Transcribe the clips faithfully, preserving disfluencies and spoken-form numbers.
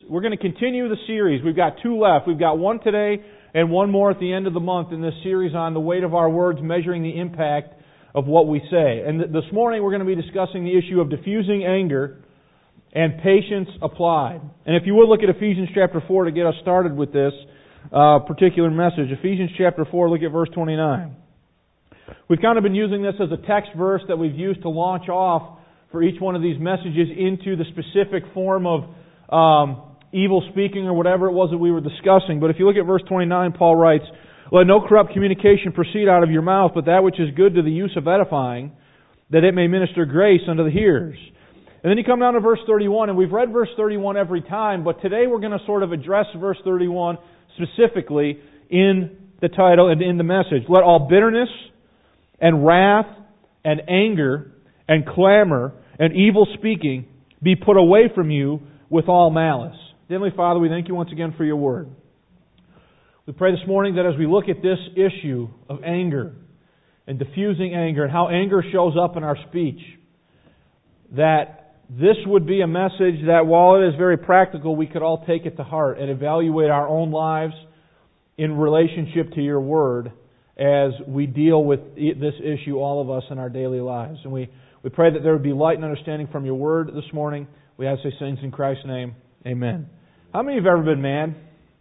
We're going to continue the series. We've got two left. We've got one today and one more at the end of the month in this series on the weight of our words, measuring the impact of what we say. And th- this morning we're going to be discussing the issue of diffusing anger and patience applied. And if you would look at Ephesians chapter four to get us started with this uh, particular message. Ephesians chapter four, look at verse twenty-nine. We've kind of been using this as a text verse that we've used to launch off for each one of these messages into the specific form of um, evil speaking or whatever it was that we were discussing. But if you look at verse twenty-nine, Paul writes, "Let no corrupt communication proceed out of your mouth, but that which is good to the use of edifying, that it may minister grace unto the hearers." And then you come down to verse thirty-one, and we've read verse thirty-one every time, but today we're going to sort of address verse thirty-one specifically in the title and in the message. "Let all bitterness and wrath and anger and clamor and evil speaking be put away from you with all malice." Heavenly Father, we thank you once again for your word. We pray this morning that as we look at this issue of anger and diffusing anger and how anger shows up in our speech, that this would be a message that, while it is very practical, we could all take it to heart and evaluate our own lives in relationship to your word as we deal with this issue, all of us, in our daily lives. And we, we pray that there would be light and understanding from your word this morning. We ask these things in Christ's name. Amen. How many of you have ever been mad?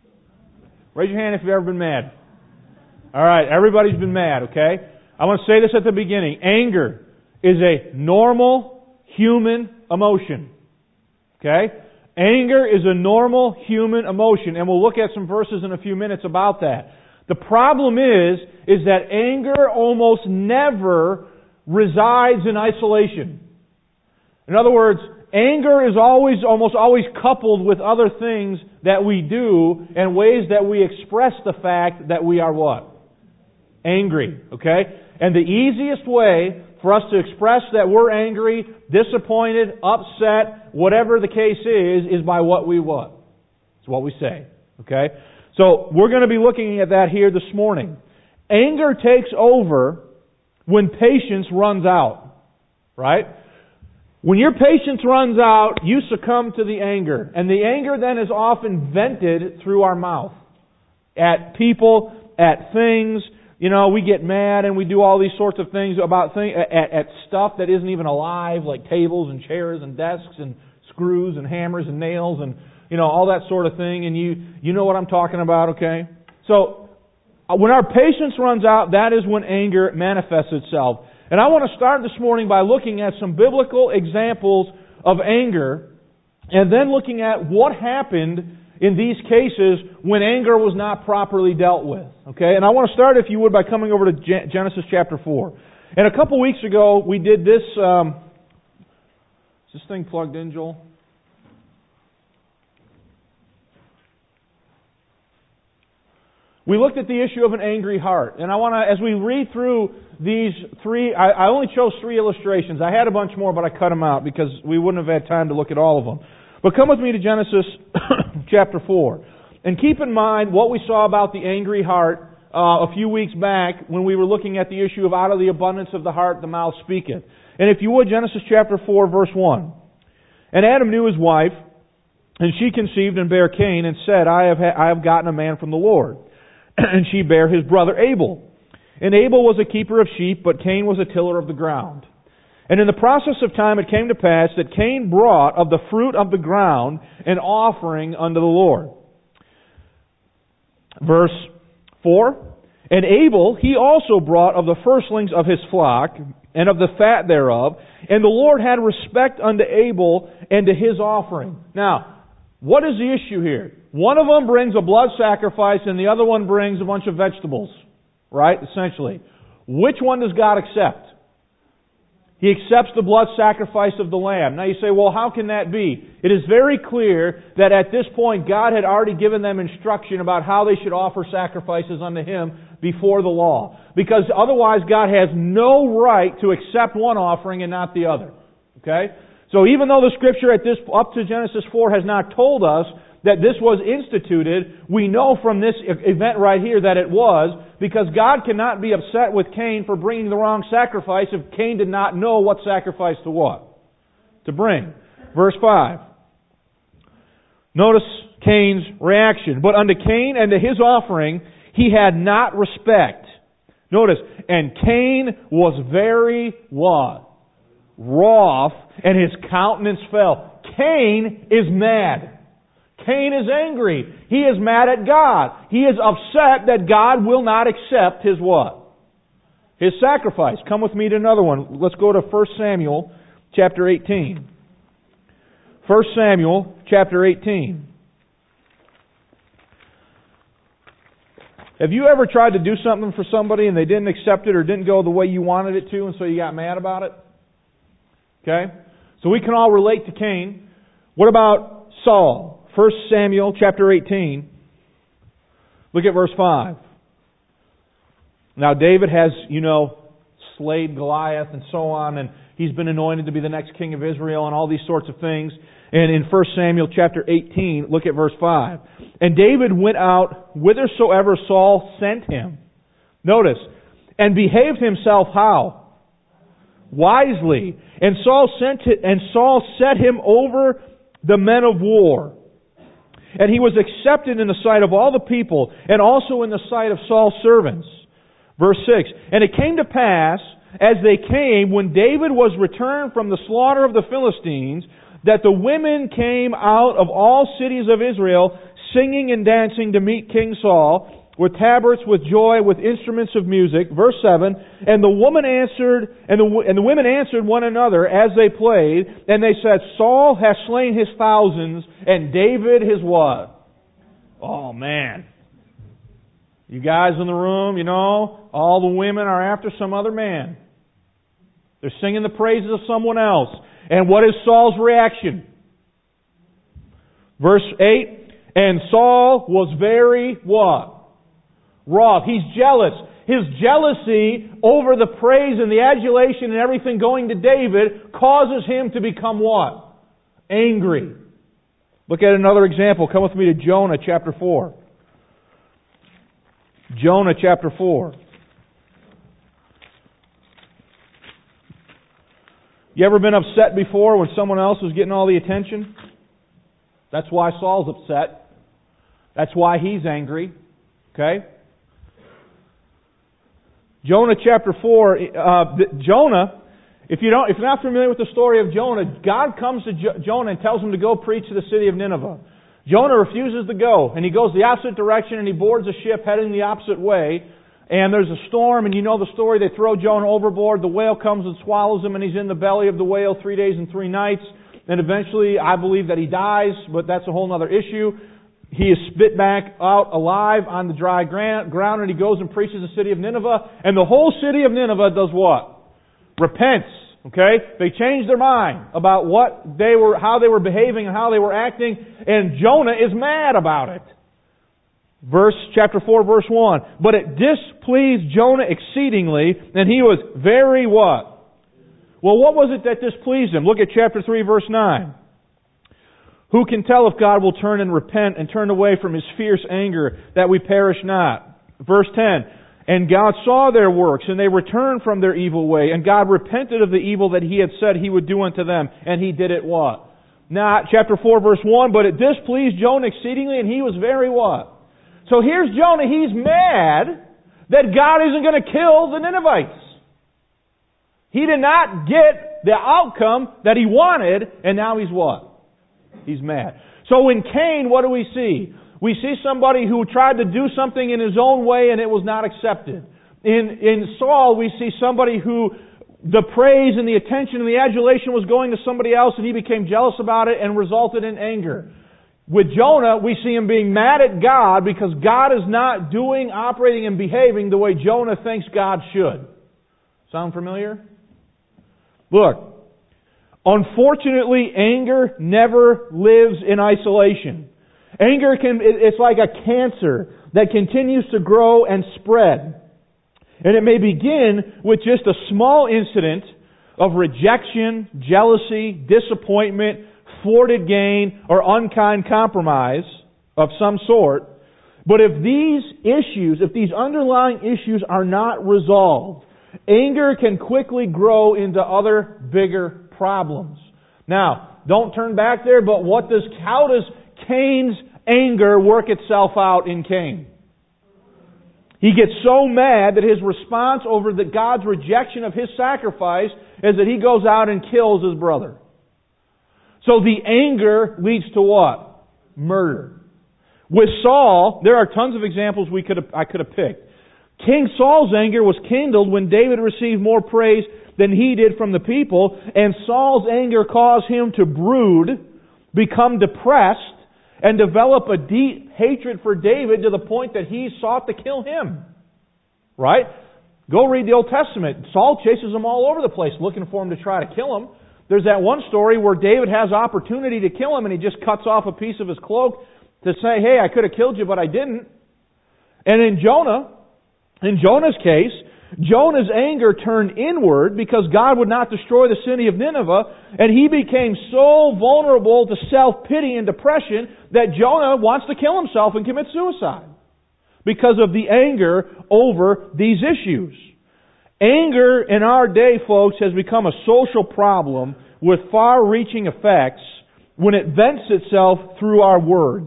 Raise your hand if you've ever been mad. All right, everybody's been mad, okay? I want to say this at the beginning. Anger is a normal human emotion. Okay? Anger is a normal human emotion, and we'll look at some verses in a few minutes about that. The problem is, is that anger almost never resides in isolation. In other words, anger is always, almost always coupled with other things that we do and ways that we express the fact that we are what? Angry. Okay? And the easiest way for us to express that we're angry, disappointed, upset, whatever the case is, is by what we what? It's what we say. Okay? So we're going to be looking at that here this morning. Anger takes over when patience runs out. Right? When your patience runs out, you succumb to the anger. And the anger then is often vented through our mouth. At people, at things. You know, we get mad and we do all these sorts of things about things, at, at stuff that isn't even alive, like tables and chairs and desks and screws and hammers and nails and, you know, all that sort of thing. And you, you know what I'm talking about, okay? So, when our patience runs out, that is when anger manifests itself. And I want to start this morning by looking at some biblical examples of anger and then looking at what happened in these cases when anger was not properly dealt with. Okay? And I want to start, if you would, by coming over to Genesis chapter four. And a couple weeks ago, we did this... Um, is this thing plugged in, Joel? We looked at the issue of an angry heart. And I want to, as we read through these three, I, I only chose three illustrations. I had a bunch more, but I cut them out because we wouldn't have had time to look at all of them. But come with me to Genesis chapter four. And keep in mind what we saw about the angry heart uh, a few weeks back when we were looking at the issue of out of the abundance of the heart the mouth speaketh. And if you would, Genesis chapter four, verse one. "And Adam knew his wife, and she conceived and bare Cain, and said, I have, ha- I have gotten a man from the Lord. And she bare his brother Abel. And Abel was a keeper of sheep, but Cain was a tiller of the ground. And in the process of time it came to pass that Cain brought of the fruit of the ground an offering unto the Lord." Verse four. "And Abel, he also brought of the firstlings of his flock, and of the fat thereof. And the Lord had respect unto Abel and to his offering." Now, what is the issue here? One of them brings a blood sacrifice and the other one brings a bunch of vegetables. Right? Essentially. Which one does God accept? He accepts the blood sacrifice of the lamb. Now you say, well, how can that be? It is very clear that at this point God had already given them instruction about how they should offer sacrifices unto Him before the law. Because otherwise God has no right to accept one offering and not the other. Okay? So even though the Scripture at this up to Genesis four has not told us that this was instituted, we know from this event right here that it was, because God cannot be upset with Cain for bringing the wrong sacrifice if Cain did not know what sacrifice to what? To bring. Verse five. Notice Cain's reaction. But unto Cain and to his offering he had not respect. Notice, and Cain was very what? Wroth, and his countenance fell. Cain is mad. Cain is angry. He is mad at God. He is upset that God will not accept his what? His sacrifice. Come with me to another one. Let's go to First Samuel chapter eighteen. First Samuel chapter eighteen. Have you ever tried to do something for somebody and they didn't accept it or didn't go the way you wanted it to, and so you got mad about it? Okay? So we can all relate to Cain. What about Saul? First Samuel chapter eighteen. Look at verse five. Now David has, you know, slayed Goliath and so on, and he's been anointed to be the next king of Israel and all these sorts of things. And in First Samuel chapter eighteen, look at verse five. And David went out whithersoever Saul sent him. Notice, and behaved himself how? Wisely. And Saul sent it, and Saul set him over the men of war. And he was accepted in the sight of all the people, and also in the sight of Saul's servants. Verse six. And it came to pass, as they came, when David was returned from the slaughter of the Philistines, that the women came out of all cities of Israel, singing and dancing to meet King Saul, with tabrets, with joy, with instruments of music. Verse seven. And the woman answered, and the, and the women answered one another as they played, and they said, Saul hath slain his thousands, and David his what? Oh man. You guys in the room, you know, all the women are after some other man. They're singing the praises of someone else. And what is Saul's reaction? Verse eight. And Saul was very what? Wroth. He's jealous. His jealousy over the praise and the adulation and everything going to David causes him to become what? Angry. Look at another example. Come with me to Jonah chapter four. Jonah chapter four. You ever been upset before when someone else was getting all the attention? That's why Saul's upset. That's why he's angry. Okay? Jonah chapter four. Uh, Jonah, if you don't, if you're not familiar with the story of Jonah, God comes to jo- Jonah and tells him to go preach to the city of Nineveh. Jonah refuses to go, and he goes the opposite direction, and he boards a ship heading the opposite way. And there's a storm, and you know the story. They throw Jonah overboard. The whale comes and swallows him, and he's in the belly of the whale three days and three nights. And eventually, I believe that he dies, but that's a whole other issue. He is spit back out alive on the dry ground, and he goes and preaches the city of Nineveh. And the whole city of Nineveh does what? Repents. Okay? They change their mind about what they were, how they were behaving and how they were acting. And Jonah is mad about it. Verse, chapter four, verse one. But it displeased Jonah exceedingly, and he was very what? Well, what was it that displeased him? Look at chapter three, verse nine. Who can tell if God will turn and repent and turn away from His fierce anger that we perish not? Verse ten. And God saw their works, and they returned from their evil way, and God repented of the evil that He had said He would do unto them, and He did it what? Now, chapter four, verse one, but it displeased Jonah exceedingly, and he was very what? So here's Jonah, he's mad that God isn't going to kill the Ninevites. He did not get the outcome that he wanted, and now he's what? He's mad. So in Cain, what do we see? We see somebody who tried to do something in his own way and it was not accepted. In, in Saul, we see somebody who the praise and the attention and the adulation was going to somebody else, and he became jealous about it and resulted in anger. With Jonah, we see him being mad at God because God is not doing, operating, and behaving the way Jonah thinks God should. Sound familiar? Look, unfortunately, anger never lives in isolation. Anger can, it's like a cancer that continues to grow and spread. And it may begin with just a small incident of rejection, jealousy, disappointment, thwarted gain, or unkind compromise of some sort. But if these issues, if these underlying issues are not resolved, anger can quickly grow into other bigger problems. Now, don't turn back there, but what does, how does Cain's anger work itself out in Cain? He gets so mad that his response over the God's rejection of his sacrifice is that he goes out and kills his brother. So the anger leads to what? Murder. With Saul, there are tons of examples we could have, I could have picked. King Saul's anger was kindled when David received more praise than he did from the people, and Saul's anger caused him to brood, become depressed, and develop a deep hatred for David to the point that he sought to kill him. Right? Go read the Old Testament. Saul chases him all over the place looking for him to try to kill him. There's that one story where David has opportunity to kill him and he just cuts off a piece of his cloak to say, hey, I could have killed you, but I didn't. And in Jonah, in Jonah's case, Jonah's anger turned inward because God would not destroy the city of Nineveh, and he became so vulnerable to self-pity and depression that Jonah wants to kill himself and commit suicide because of the anger over these issues. Anger in our day, folks, has become a social problem with far-reaching effects when it vents itself through our words.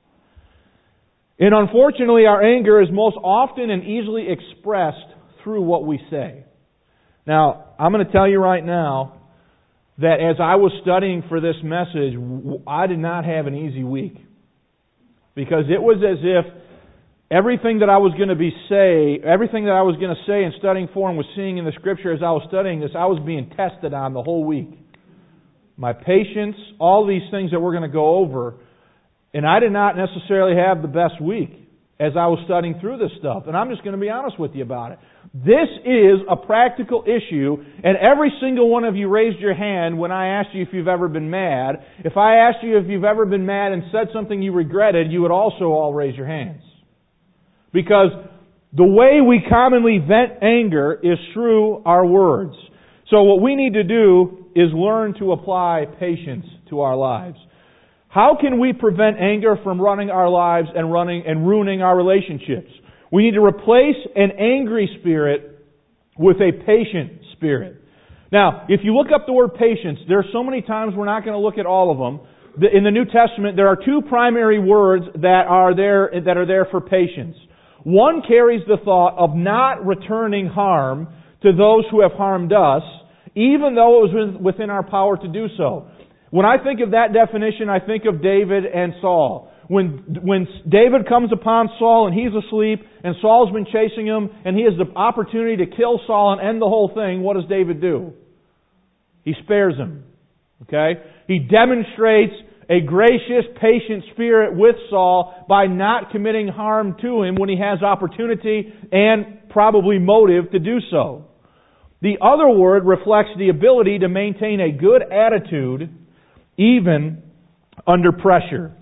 And unfortunately, our anger is most often and easily expressed through what we say. Now, I'm going to tell you right now that as I was studying for this message, I did not have an easy week. Because it was as if everything that I was going to be say, everything that I was going to say and studying for and was seeing in the Scripture as I was studying this, I was being tested on the whole week. My patience, all these things that we're going to go over. And I did not necessarily have the best week as I was studying through this stuff. And I'm just going to be honest with you about it. This is a practical issue, and every single one of you raised your hand when I asked you if you've ever been mad. If I asked you if you've ever been mad and said something you regretted, you would also all raise your hands. Because the way we commonly vent anger is through our words. So what we need to do is learn to apply patience to our lives. How can we prevent anger from running our lives and running and ruining our relationships? We need to replace an angry spirit with a patient spirit. Now, if you look up the word patience, there are so many times we're not going to look at all of them. In the New Testament, there are two primary words that are there that are there for patience. One carries the thought of not returning harm to those who have harmed us, even though it was within our power to do so. When I think of that definition, I think of David and Saul. When, when David comes upon Saul and he's asleep and Saul's been chasing him and he has the opportunity to kill Saul and end the whole thing, what does David do? He spares him. Okay? He demonstrates a gracious, patient spirit with Saul by not committing harm to him when he has opportunity and probably motive to do so. The other word reflects the ability to maintain a good attitude even under pressure.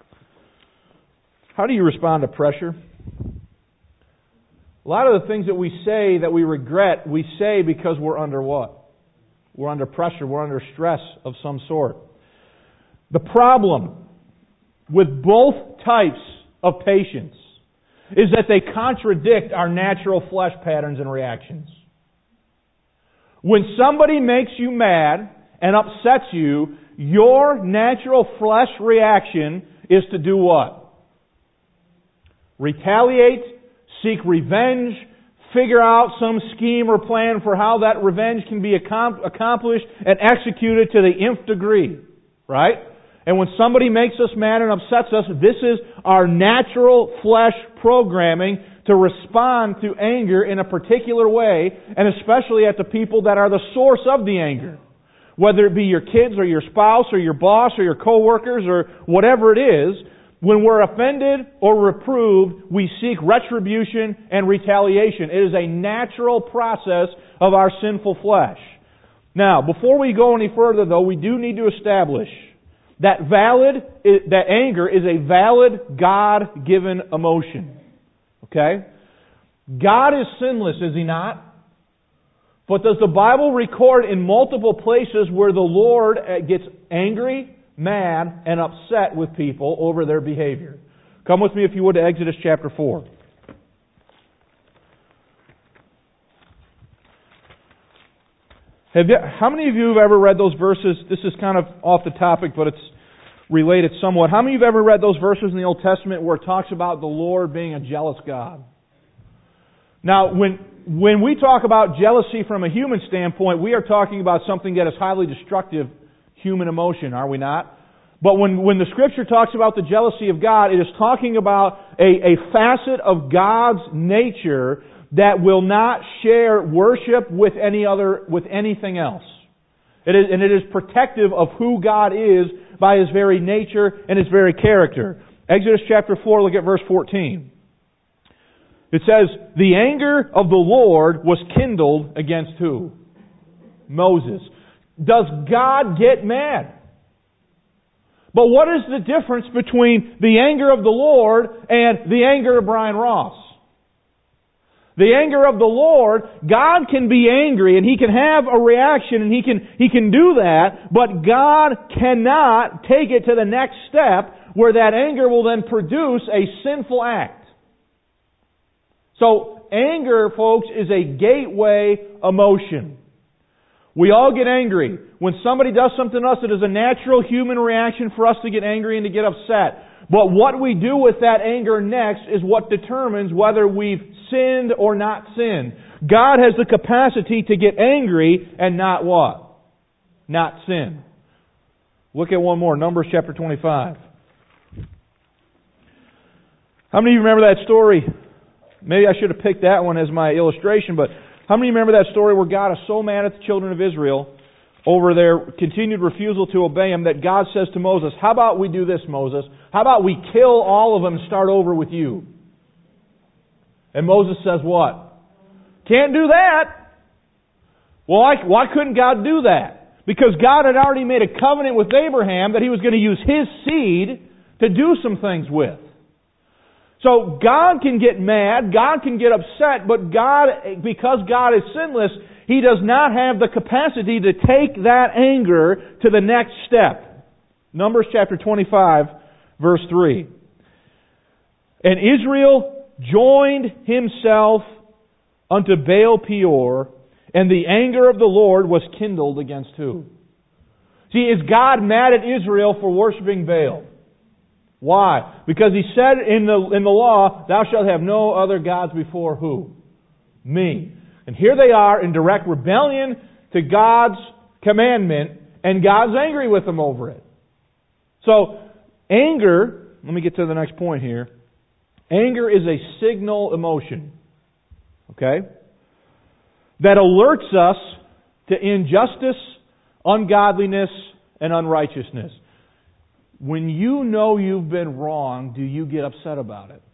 How do you respond to pressure? A lot of the things that we say that we regret, we say because we're under what? We're under pressure. We're under stress of some sort. The problem with both types of patience is that they contradict our natural flesh patterns and reactions. When somebody makes you mad and upsets you, your natural flesh reaction is to do what? Retaliate, seek revenge, figure out some scheme or plan for how that revenge can be accomplished and executed to the nth degree. Right? And when somebody makes us mad and upsets us, this is our natural flesh programming to respond to anger in a particular way, and especially at the people that are the source of the anger. Whether it be your kids or your spouse or your boss or your coworkers or whatever it is, when we're offended or reproved, we seek retribution and retaliation. It is a natural process of our sinful flesh. Now, before we go any further, though, we do need to establish that valid, that anger is a valid God-given emotion. Okay? God is sinless, is He not? But does the Bible record in multiple places where the Lord gets angry, mad, and upset with people over their behavior? Come with me, if you would, to Exodus chapter four. Have you, how many of you have ever read those verses? This is kind of off the topic, but it's relate it somewhat. How many of you have ever read those verses in the Old Testament where it talks about the Lord being a jealous God? Now, when when we talk about jealousy from a human standpoint, we are talking about something that is highly destructive human emotion, are we not? But when, when the Scripture talks about the jealousy of God, it is talking about a, a facet of God's nature that will not share worship with any other, with anything else. It is, and it is protective of who God is by His very nature and His very character. Exodus chapter four, look at verse fourteen. It says, the anger of the Lord was kindled against who? Moses. Does God get mad? But what is the difference between the anger of the Lord and the anger of Brian Ross? The anger of the Lord, God can be angry and He can have a reaction and He can, He can do that, but God cannot take it to the next step where that anger will then produce a sinful act. So, anger, folks, is a gateway emotion. We all get angry. When somebody does something to us, it is a natural human reaction for us to get angry and to get upset. But what we do with that anger next is what determines whether we've sinned or not sinned. God has the capacity to get angry and not what? Not sin. Look at one more. Numbers chapter twenty-five. How many of you remember that story? Maybe I should have picked that one as my illustration, but how many remember that story where God is so mad at the children of Israel over their continued refusal to obey Him that God says to Moses, how about we do this, Moses? How about we kill all of them and start over with you? And Moses says what? Can't do that. Well, why, why couldn't God do that? Because God had already made a covenant with Abraham that He was going to use his seed to do some things with. So God can get mad, God can get upset, but God, because God is sinless, He does not have the capacity to take that anger to the next step. Numbers chapter twenty-five, verse three. And Israel joined himself unto Baal Peor, and the anger of the Lord was kindled against who? See, is God mad at Israel for worshiping Baal? Why? Because He said in the in the law, thou shalt have no other gods before who? Me. And here they are in direct rebellion to God's commandment, and God's angry with them over it. So, anger, let me get to the next point here. Anger is a signal emotion. Okay? That alerts us to injustice, ungodliness, and unrighteousness. When you know you've been wrong, do you get upset about it?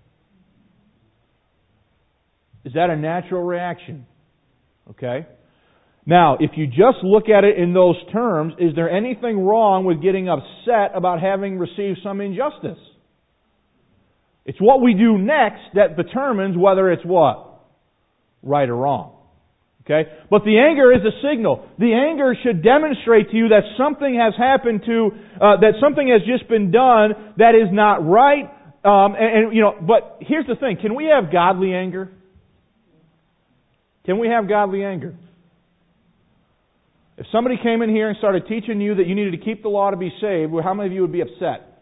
Is that a natural reaction? Okay? Now, if you just look at it in those terms, is there anything wrong with getting upset about having received some injustice? It's what we do next that determines whether it's what? Right or wrong. Okay? But the anger is a signal. The anger should demonstrate to you that something has happened to, uh, that something has just been done that is not right. Um, and, and, you know, but here's the thing. Can we have godly anger? Can we have godly anger? If somebody came in here and started teaching you that you needed to keep the law to be saved, well, how many of you would be upset?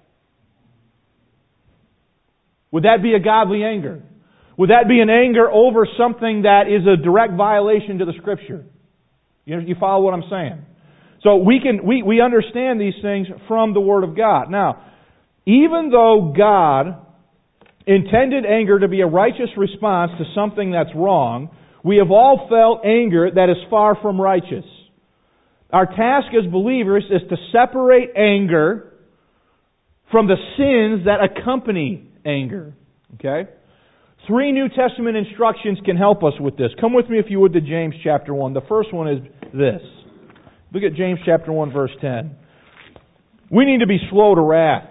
Would that be a godly anger? Would that be an anger over something that is a direct violation to the Scripture? You, you follow what I'm saying? So we can we, we understand these things from the Word of God. Now, even though God intended anger to be a righteous response to something that's wrong, we have all felt anger that is far from righteous. Our task as believers is to separate anger from the sins that accompany anger. Okay? Three New Testament instructions can help us with this. Come with me, if you would, to James chapter one. The first one is this. Look at James chapter one, verse ten. We need to be slow to wrath.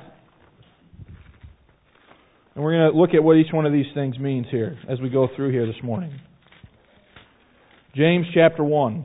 And we're going to look at what each one of these things means here as we go through here this morning. James chapter one.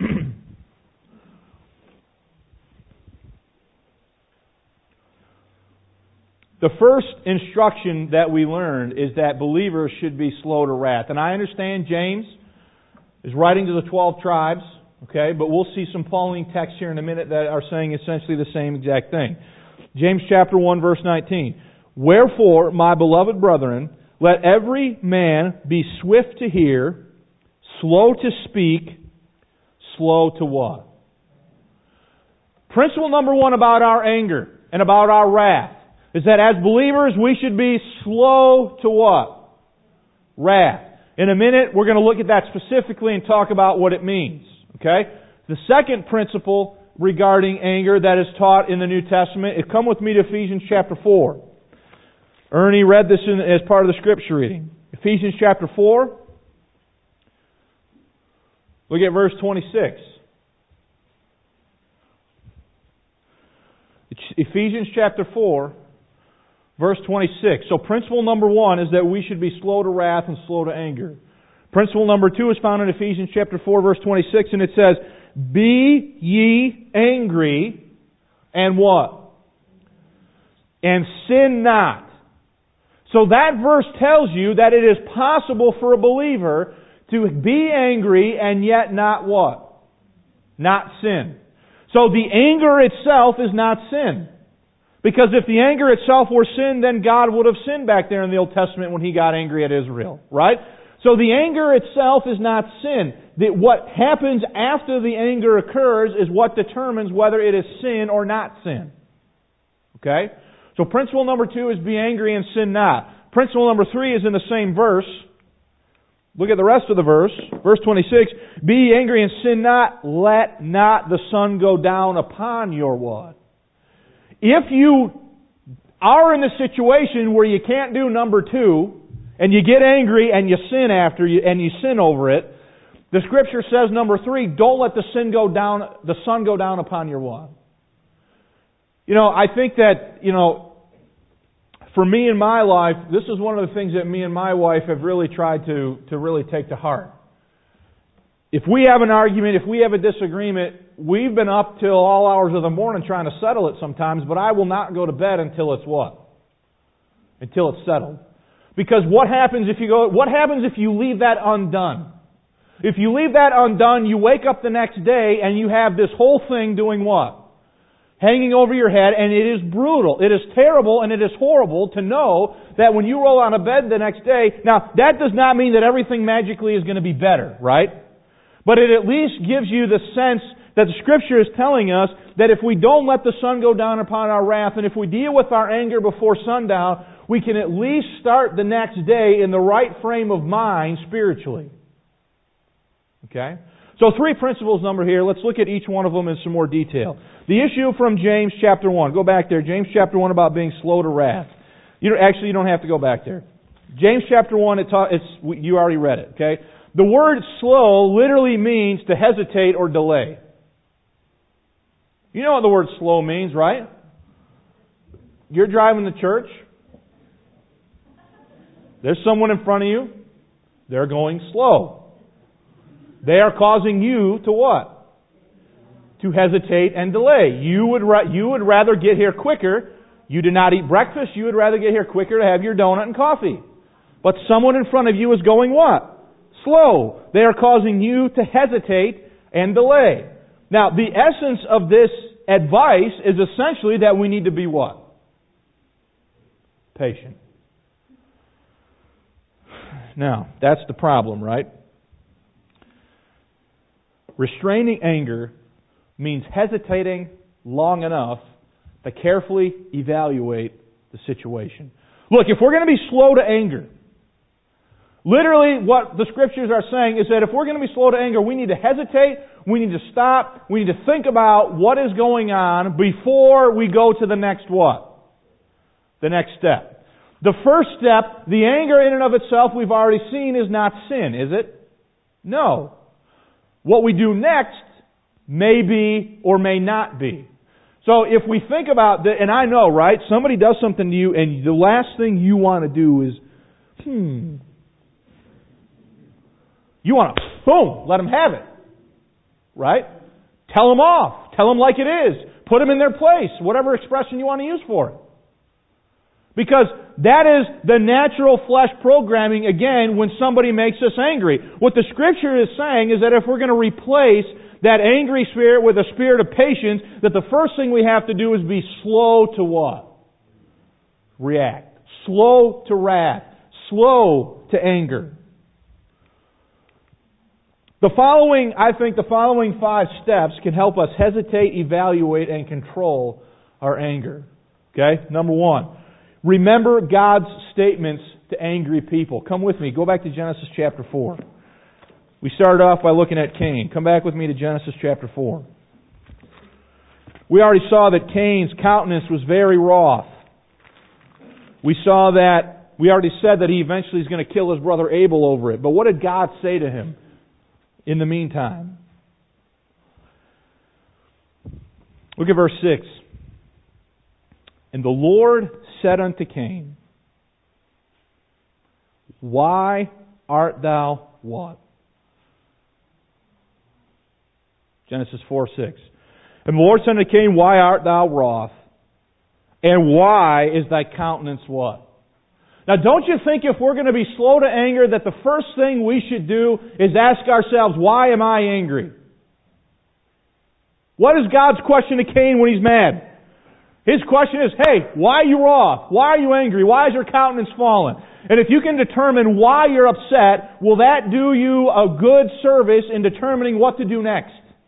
The first instruction that we learned is that believers should be slow to wrath. And I understand James is writing to the twelve tribes, okay, but we'll see some Pauline texts here in a minute that are saying essentially the same exact thing. James chapter one, verse nineteen. Wherefore, my beloved brethren, let every man be swift to hear, slow to speak, slow to what? Principle number one about our anger and about our wrath is that as believers we should be slow to what? Wrath. In a minute we're going to look at that specifically and talk about what it means. Okay? The second principle regarding anger that is taught in the New Testament, it come with me to Ephesians chapter four. Ernie read this in, as part of the scripture reading. Ephesians chapter four. Look at verse twenty-six. Ephesians chapter four, verse twenty-six. So principle number one is that we should be slow to wrath and slow to anger. Principle number two is found in Ephesians chapter four, verse twenty-six, and it says, Be ye angry, and what? And sin not. So that verse tells you that it is possible for a believer to be angry and yet not what? Not sin. So the anger itself is not sin. Because if the anger itself were sin, then God would have sinned back there in the Old Testament when He got angry at Israel. Right? So the anger itself is not sin. The, what happens after the anger occurs is what determines whether it is sin or not sin. Okay? So principle number two is be angry and sin not. Principle number three is in the same verse. Look at the rest of the verse. Verse twenty-six. Be ye angry and sin not, let not the sun go down upon your what? If you are in a situation where you can't do number two, and you get angry and you sin after you, and you sin over it, the Scripture says, number three, don't let the sin go down, the sun go down upon your what? You know, I think that, you know, for me in my life, this is one of the things that me and my wife have really tried to, to really take to heart. If we have an argument, if we have a disagreement, we've been up till all hours of the morning trying to settle it sometimes, but I will not go to bed until it's what? Until it's settled. Because what happens if you go, what happens if you leave that undone? If you leave that undone, you wake up the next day and you have this whole thing doing what? Hanging over your head, and it is brutal. It is terrible and it is horrible to know that when you roll out of bed the next day, now that does not mean that everything magically is going to be better, right? But it at least gives you the sense that the Scripture is telling us that if we don't let the sun go down upon our wrath, and if we deal with our anger before sundown, we can at least start the next day in the right frame of mind spiritually. Okay? So three principles number here. Let's look at each one of them in some more detail. The issue from James chapter one. Go back there. James chapter one about being slow to wrath. You don't, actually, you don't have to go back there. James chapter one, it ta- it's, you already read it. Okay? The word slow literally means to hesitate or delay. You know what the word slow means, right? You're driving to church. There's someone in front of you. They're going slow. They are causing you to what? To hesitate and delay. You would ra- you would rather get here quicker. You did not eat breakfast. You would rather get here quicker to have your donut and coffee. But someone in front of you is going what? Slow. They are causing you to hesitate and delay. Now, the essence of this advice is essentially that we need to be what? Patient. Now, that's the problem, right? Restraining anger means hesitating long enough to carefully evaluate the situation. Look, if we're going to be slow to anger, literally what the Scriptures are saying is that if we're going to be slow to anger, we need to hesitate, we need to stop, we need to think about what is going on before we go to the next what? The next step. The first step, the anger in and of itself, we've already seen, is not sin, is it? No. What we do next may be or may not be. So if we think about that, and I know, right, somebody does something to you and the last thing you want to do is, hmm, you want to, boom, let them have it. Right? Tell them off. Tell them like it is. Put them in their place. Whatever expression you want to use for it. Because that is the natural flesh programming, again, when somebody makes us angry. What the Scripture is saying is that if we're going to replace that angry spirit with a spirit of patience, that the first thing we have to do is be slow to what? React. Slow to wrath. Slow to anger. The following, I think the following five steps can help us hesitate, evaluate, and control our anger. Okay? Number one, remember God's statements to angry people. Come with me. Go back to Genesis chapter four. We started off by looking at Cain. Come back with me to Genesis chapter four. We already saw that Cain's countenance was very wroth. We saw that, we already said that he eventually is going to kill his brother Abel over it. But what did God say to him in the meantime? Look at verse six. And the Lord said unto Cain, Why art thou what? Genesis four six. And the Lord said unto Cain, Why art thou wroth? And why is thy countenance what? Now don't you think if we're going to be slow to anger that the first thing we should do is ask ourselves, why am I angry? What is God's question to Cain when he's mad? His question is, hey, why are you wroth? Why are you angry? Why is your countenance fallen? And if you can determine why you're upset, will that do you a good service in determining what to do next?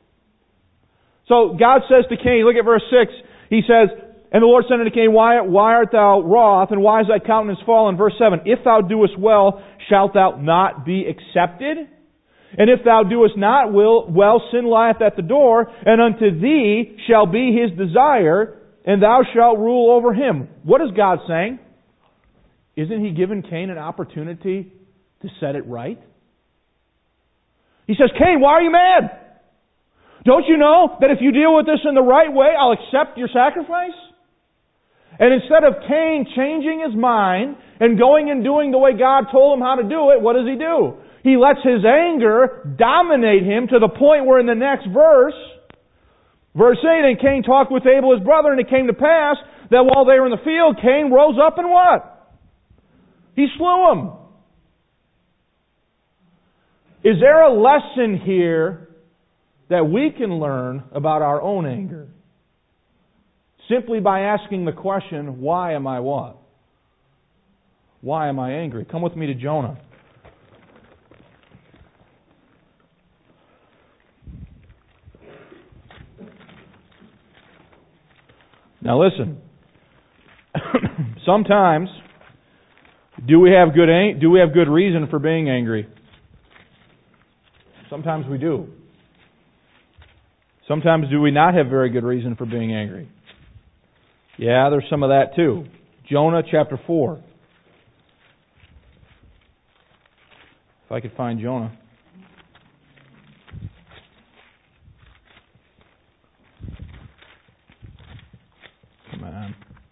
So God says to Cain, look at verse six, He says, And the Lord said unto Cain, Why, why art thou wroth, and why is thy countenance fallen? Verse seven, If thou doest well, shalt thou not be accepted? And if thou doest not well, well, sin lieth at the door, and unto thee shall be his desire, and thou shalt rule over him. What is God saying? Isn't He giving Cain an opportunity to set it right? He says, Cain, why are you mad? Don't you know that if you deal with this in the right way, I'll accept your sacrifice? And instead of Cain changing his mind and going and doing the way God told him how to do it, what does he do? He lets his anger dominate him to the point where in the next verse, verse eight, and Cain talked with Abel his brother, and it came to pass that while they were in the field, Cain rose up and what? He slew him. Is there a lesson here that we can learn about our own anger? Simply by asking the question, why am I what? Why am I angry? Come with me to Jonah. Now listen. Sometimes, do we have good ang- do we have good reason for being angry? Sometimes we do. Sometimes do we not have very good reason for being angry? Yeah, there's some of that too. Jonah chapter four. If I could find Jonah. Come on.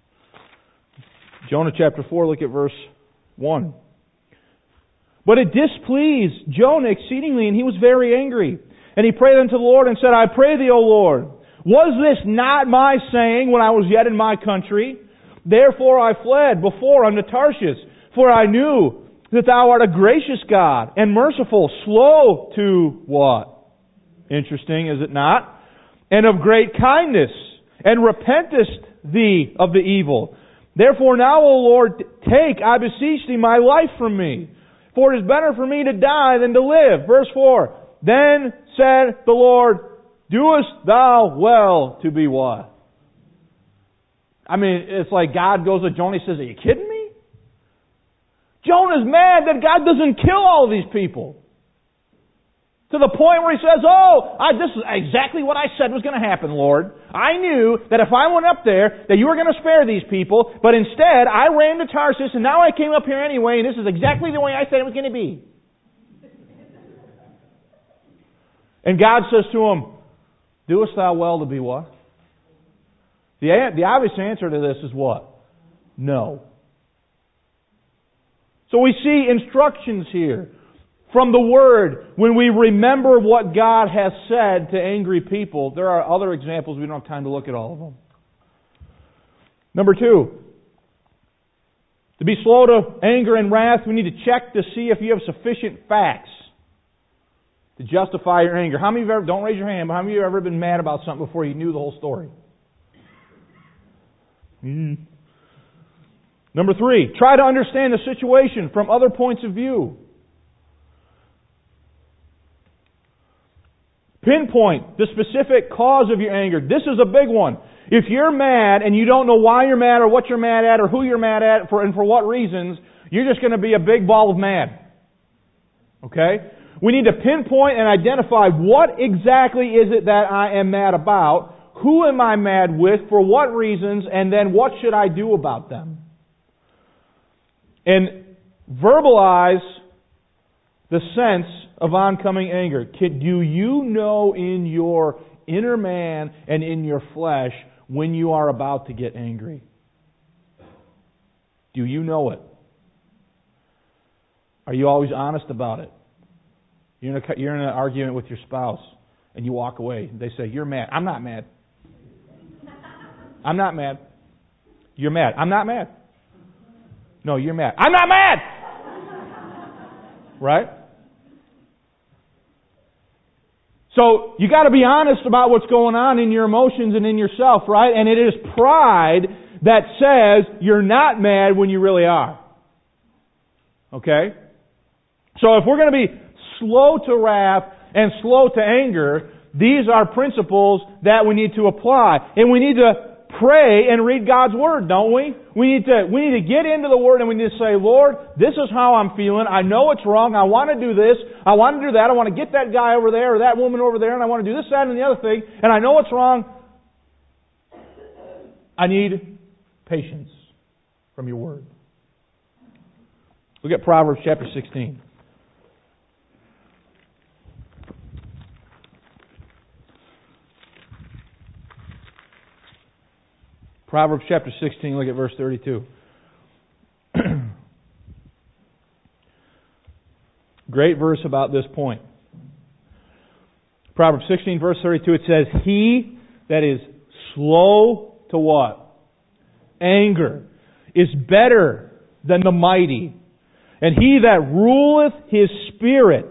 Jonah chapter four, look at verse one. But it displeased Jonah exceedingly, and he was very angry. And he prayed unto the Lord and said, I pray thee, O Lord, was this not my saying when I was yet in my country? Therefore I fled before unto Tarshish, for I knew that thou art a gracious God and merciful, slow to what? Interesting, is it not? And of great kindness, and repentest thee of the evil. Therefore now, O Lord, take, I beseech thee, my life from me. For it is better for me to die than to live. Verse four. Then said the Lord, doest thou well to be what? I mean, it's like God goes to Jonah and says, are you kidding me? Jonah's mad that God doesn't kill all of these people. To the point where he says, oh, I, this is exactly what I said was going to happen, Lord. I knew that if I went up there, that you were going to spare these people, but instead I ran to Tarsus, and now I came up here anyway, and this is exactly the way I said it was going to be. And God says to him, doest thou well to be what? The, the obvious answer to this is what? No. So we see instructions here from the Word when we remember what God has said to angry people. There are other examples. We don't have time to look at all of them. Number two, to be slow to anger and wrath, we need to check to see if you have sufficient facts. To justify your anger. How many of you ever, don't raise your hand, but how many of you have ever been mad about something before you knew the whole story? Mm. Number three, try to understand the situation from other points of view. Pinpoint the specific cause of your anger. This is a big one. If you're mad and you don't know why you're mad or what you're mad at or who you're mad at for, and for what reasons, you're just going to be a big ball of mad. Okay? We need to pinpoint and identify what exactly is it that I am mad about, who am I mad with, for what reasons, and then what should I do about them. And verbalize the sense of oncoming anger. Do you know in your inner man and in your flesh when you are about to get angry? Do you know it? Are you always honest about it? You're in, a, you're in an argument with your spouse and you walk away. They say, you're mad. I'm not mad. I'm not mad. You're mad. I'm not mad. No, you're mad. I'm not mad! Right? So, you got to be honest about what's going on in your emotions and in yourself, right? And it is pride that says you're not mad when you really are. Okay? So if we're going to be slow to wrath and slow to anger, these are principles that we need to apply. And we need to pray and read God's Word, don't we? We need to we need to get into the Word and we need to say, Lord, this is how I'm feeling. I know it's wrong. I want to do this. I want to do that. I want to get that guy over there or that woman over there, and I want to do this, that, and the other thing. And I know it's wrong. I need patience from your Word. Look at Proverbs chapter sixteen. Proverbs chapter sixteen, look at verse thirty-two. Great verse about this point. Proverbs sixteen, verse thirty-two, it says, he that is slow to what? Anger is better than the mighty. And he that ruleth his spirit,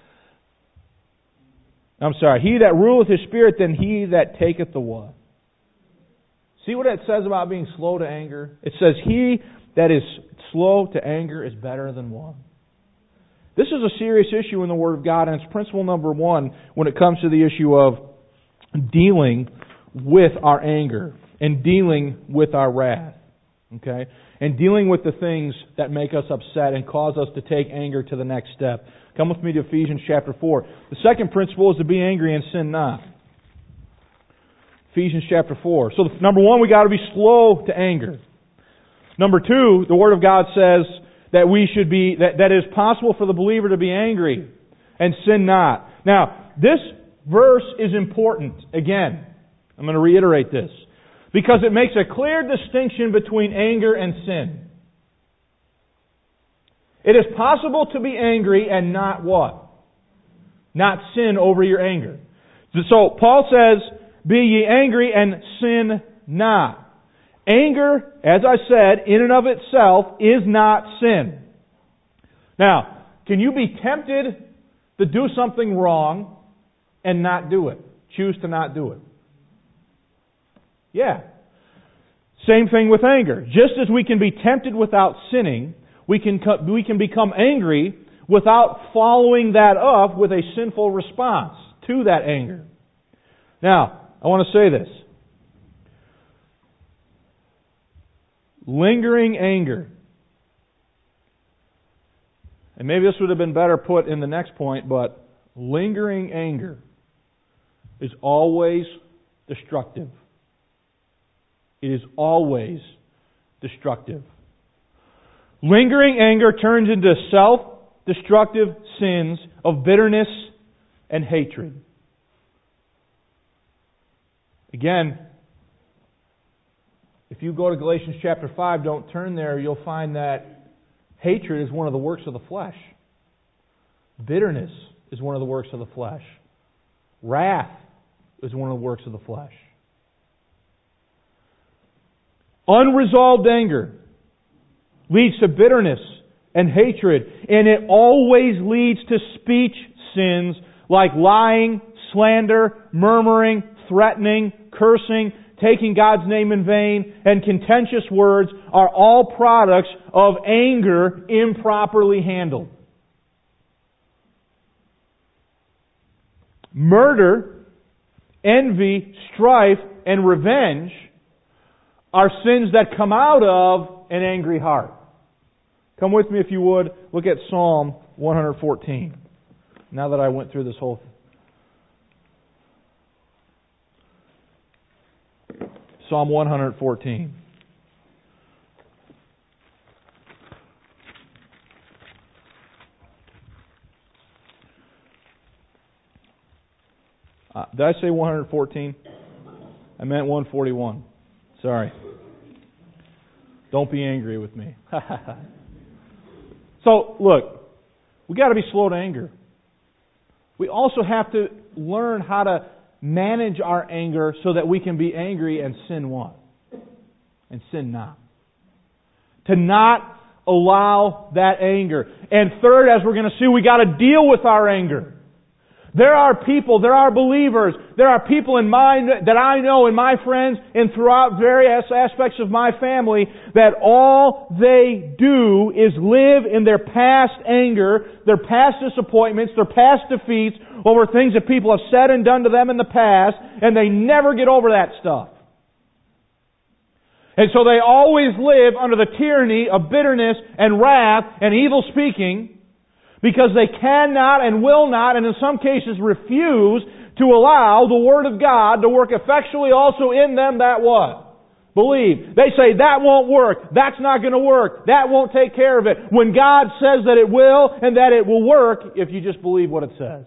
I'm sorry, he that ruleth his spirit than he that taketh the what? See what it says about being slow to anger? It says, he that is slow to anger is better than one. This is a serious issue in the Word of God, and it's principle number one when it comes to the issue of dealing with our anger and dealing with our wrath. Okay? And dealing with the things that make us upset and cause us to take anger to the next step. Come with me to Ephesians chapter four. The second principle is to be angry and sin not. Ephesians chapter four. So number one, we got to be slow to anger. Number two, the Word of God says that we should be, that, that it is possible for the believer to be angry and sin not. Now, this verse is important. Again, I'm going to reiterate this. Because it makes a clear distinction between anger and sin. It is possible to be angry and not what? Not sin over your anger. So Paul says, be ye angry and sin not. Anger, as I said, in and of itself is not sin. Now, can you be tempted to do something wrong and not do it? Choose to not do it. Yeah. Same thing with anger. Just as we can be tempted without sinning, we can we can become angry without following that up with a sinful response to that anger. Now, I want to say this. Lingering anger. And maybe this would have been better put in the next point, but lingering anger is always destructive. It is always destructive. Lingering anger turns into self-destructive sins of bitterness and hatred. Again, if you go to Galatians chapter five, don't turn there, you'll find that hatred is one of the works of the flesh. Bitterness is one of the works of the flesh. Wrath is one of the works of the flesh. Unresolved anger leads to bitterness and hatred, and it always leads to speech sins like lying, slander, murmuring, threatening, cursing, taking God's name in vain, and contentious words are all products of anger improperly handled. Murder, envy, strife, and revenge are sins that come out of an angry heart. Come with me if you would. Look at Psalm one fourteen. Now that I went through this whole thing. Psalm one fourteen. Uh, did I say one fourteen? I meant one forty-one. Sorry. Don't be angry with me. So, look, we got to be slow to anger. We also have to learn how to manage our anger so that we can be angry and sin what? And sin not. To not allow that anger. And third, as we're going to see, we got to deal with our anger. There are people, there are believers, there are people in my, that I know and my friends and throughout various aspects of my family that all they do is live in their past anger, their past disappointments, their past defeats over things that people have said and done to them in the past, and they never get over that stuff. And so they always live under the tyranny of bitterness and wrath and evil speaking, because they cannot and will not, and in some cases refuse, to allow the Word of God to work effectually also in them that what? Believe. They say, that won't work. That's not going to work. That won't take care of it. When God says that it will, and that it will work, if you just believe what it says.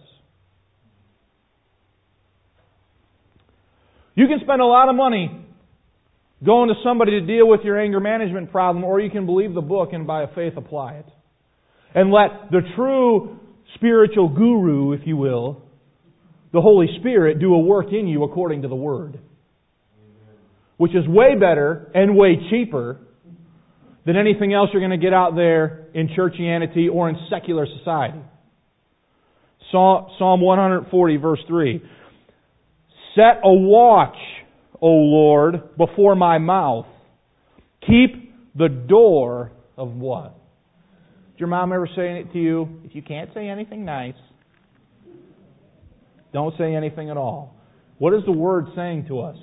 You can spend a lot of money going to somebody to deal with your anger management problem, or you can believe the book and by faith apply it. And let the true spiritual guru, if you will, the Holy Spirit, do a work in you according to the Word. Which is way better and way cheaper than anything else you're going to get out there in churchianity or in secular society. Psalm one forty, verse three. Set a watch, O Lord, before my mouth. Keep the door of what? Did your mom ever say it to you? If you can't say anything nice, don't say anything at all. What is the Word saying to us?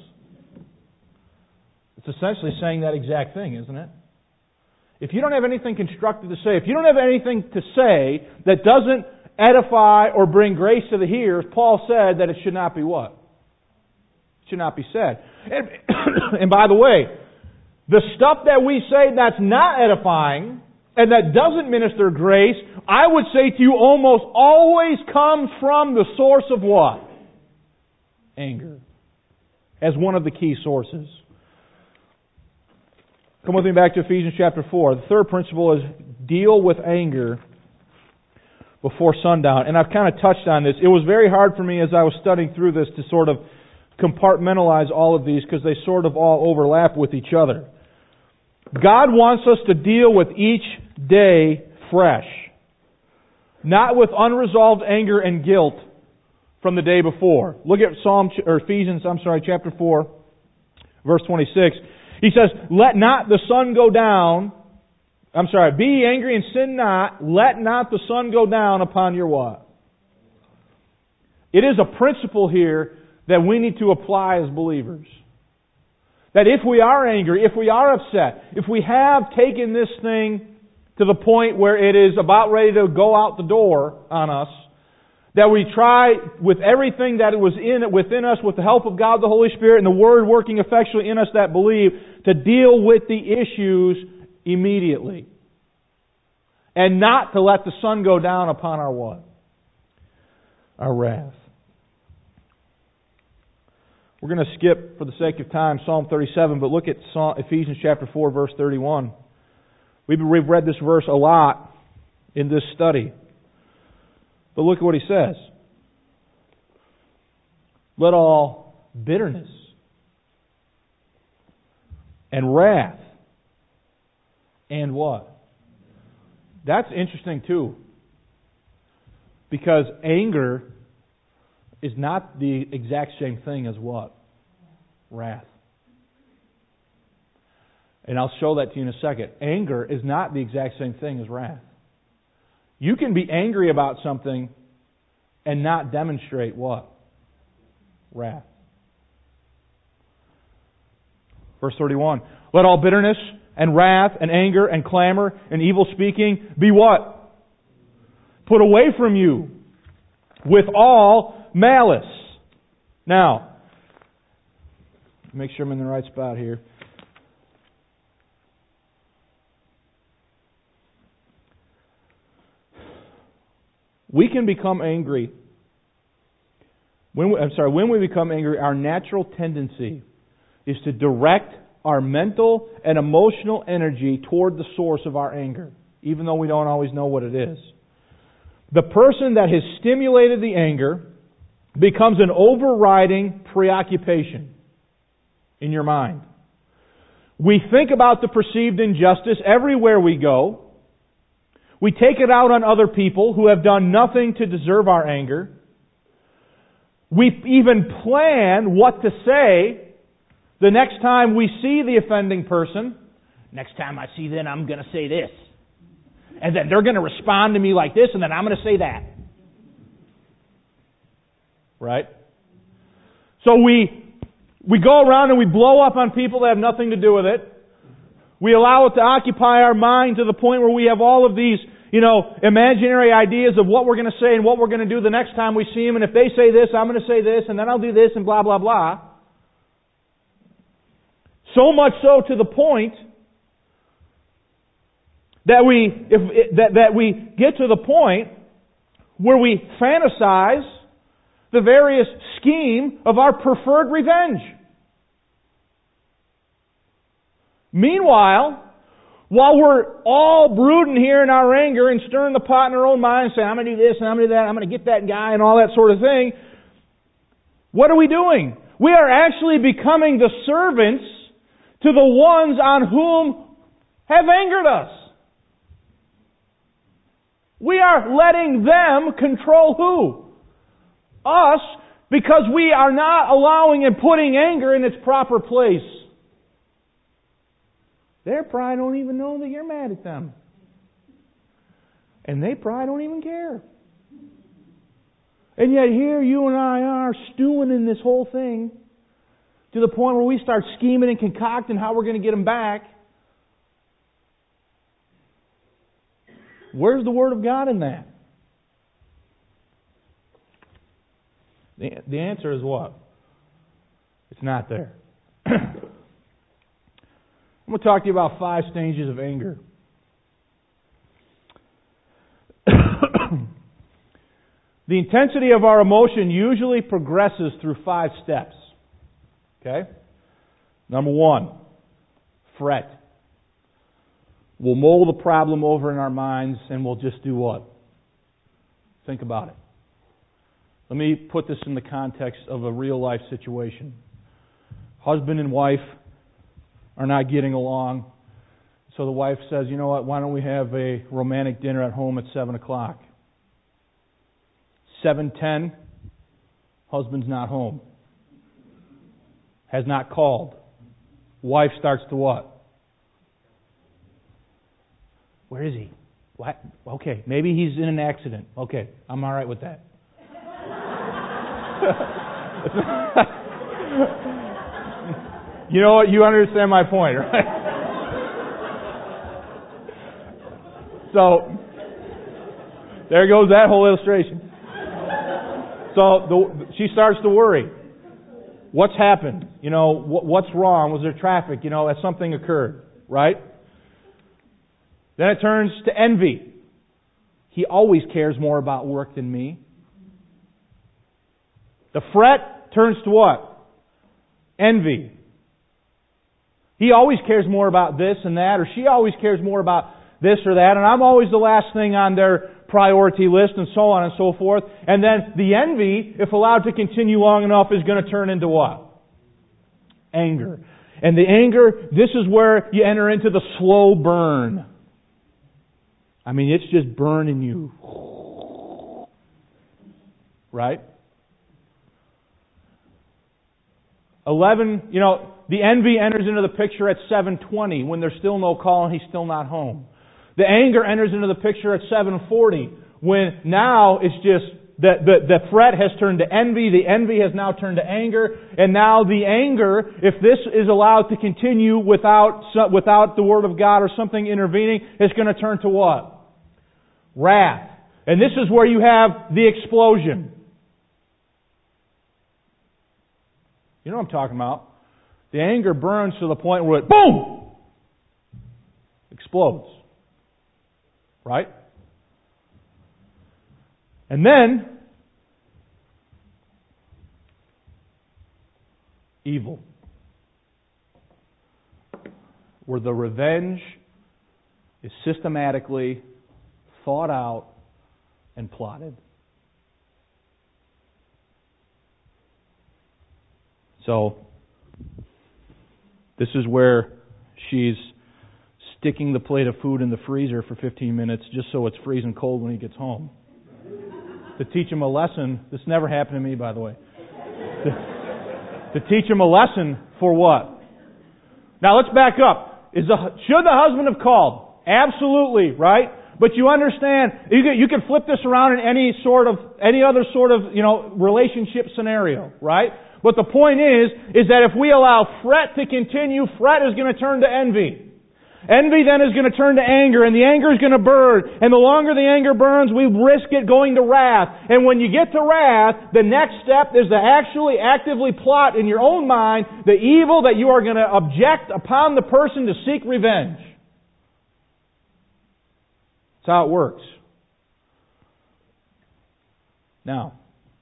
It's essentially saying that exact thing, isn't it? If you don't have anything constructive to say, if you don't have anything to say that doesn't edify or bring grace to the hearers, Paul said that it should not be what? It should not be said. And, and by the way, the stuff that we say that's not edifying and that doesn't minister grace, I would say to you almost always comes from the source of what? Anger. As one of the key sources. Come with me back to Ephesians chapter four. The third principle is deal with anger before sundown. And I've kind of touched on this. It was very hard for me as I was studying through this to sort of compartmentalize all of these because they sort of all overlap with each other. God wants us to deal with each day fresh. Not with unresolved anger and guilt from the day before. Look at Psalm or Ephesians, I'm sorry, chapter four, verse twenty-six. He says, let not the sun go down. I'm sorry, be ye angry and sin not. Let not the sun go down upon your what? It is a principle here that we need to apply as believers. That if we are angry, if we are upset, if we have taken this thing to the point where it is about ready to go out the door on us, that we try with everything that was in within us, with the help of God the Holy Spirit and the Word working effectually in us that believe, to deal with the issues immediately. And not to let the sun go down upon our what? Our wrath. We're going to skip, for the sake of time, Psalm thirty-seven, but look at Ephesians chapter four, verse thirty-one. We've read this verse a lot in this study. But look at what he says. Let all bitterness and wrath and what? That's interesting too. Because anger is not the exact same thing as what? Wrath. And I'll show that to you in a second. Anger is not the exact same thing as wrath. You can be angry about something and not demonstrate what? Wrath. Verse thirty-one. Let all bitterness and wrath and anger and clamor and evil speaking be what? Put away from you with all malice. Now, make sure I'm in the right spot here. We can become angry. When we, I'm sorry, when we become angry, our natural tendency is to direct our mental and emotional energy toward the source of our anger, even though we don't always know what it is. The person that has stimulated the anger becomes an overriding preoccupation in your mind. We think about the perceived injustice everywhere we go. We take it out on other people who have done nothing to deserve our anger. We even plan what to say the next time we see the offending person. Next time I see them, I'm going to say this. And then they're going to respond to me like this, and then I'm going to say that. Right? So we we go around and we blow up on people that have nothing to do with it. We allow it to occupy our mind to the point where we have all of these, you know, imaginary ideas of what we're going to say and what we're going to do the next time we see them. And if they say this, I'm going to say this, and then I'll do this, and blah, blah, blah. So much so to the point that we if that, that we get to the point where we fantasize the various scheme of our preferred revenge. Meanwhile, while we're all brooding here in our anger and stirring the pot in our own mind, saying, I'm going to do this and I'm going to do that, I'm going to get that guy and all that sort of thing, what are we doing? We are actually becoming the servants to the ones on whom have angered us. We are letting them control who? Us, because we are not allowing and putting anger in its proper place. They probably don't even know that you're mad at them. And they probably don't even care. And yet here you and I are stewing in this whole thing to the point where we start scheming and concocting how we're going to get them back. Where's the Word of God in that? The, the answer is what? It's not there. I'm going to talk to you about five stages of anger. The intensity of our emotion usually progresses through five steps. Okay? Number one, fret. We'll mull the problem over in our minds and we'll just do what? Think about it. Let me put this in the context of a real life situation. Husband and wife are not getting along. So the wife says, you know what, why don't we have a romantic dinner at home at seven o'clock? seven ten, husband's not home. Has not called. Wife starts to what? Where is he? What? Okay, maybe he's in an accident. Okay, I'm all right with that. You know what? You understand my point, right? So, there goes that whole illustration. So, the, she starts to worry. What's happened? You know, what, what's wrong? Was there traffic? You know, has something occurred, right? Then it turns to envy. He always cares more about work than me. The fret turns to what? Envy. He always cares more about this and that, or she always cares more about this or that, and I'm always the last thing on their priority list, and so on and so forth. And then the envy, if allowed to continue long enough, is going to turn into what? Anger. And the anger, this is where you enter into the slow burn. I mean, it's just burning you. Right? eleven, you know, the envy enters into the picture at seven twenty when there's still no call and he's still not home. The anger enters into the picture at seven forty when now it's just the, the, the fret has turned to envy, the envy has now turned to anger, and now the anger, if this is allowed to continue without, without the Word of God or something intervening, it's going to turn to what? Wrath. And this is where you have the explosion. You know what I'm talking about. The anger burns to the point where it, boom, explodes. Right? And then, evil. Where the revenge is systematically thought out and plotted. So, this is where she's sticking the plate of food in the freezer for fifteen minutes just so it's freezing cold when he gets home. To teach him a lesson. This never happened to me, by the way. To, to teach him a lesson for what? Now let's back up. Is the, should the husband have called? Absolutely, right? But you understand, you can, you can flip this around in any sort of, any other sort of, you know, relationship scenario, right? But the point is, is that if we allow fret to continue, fret is going to turn to envy. Envy then is going to turn to anger, and the anger is going to burn. And the longer the anger burns, we risk it going to wrath. And when you get to wrath, the next step is to actually actively plot in your own mind the evil that you are going to object upon the person to seek revenge. That's how it works. Now,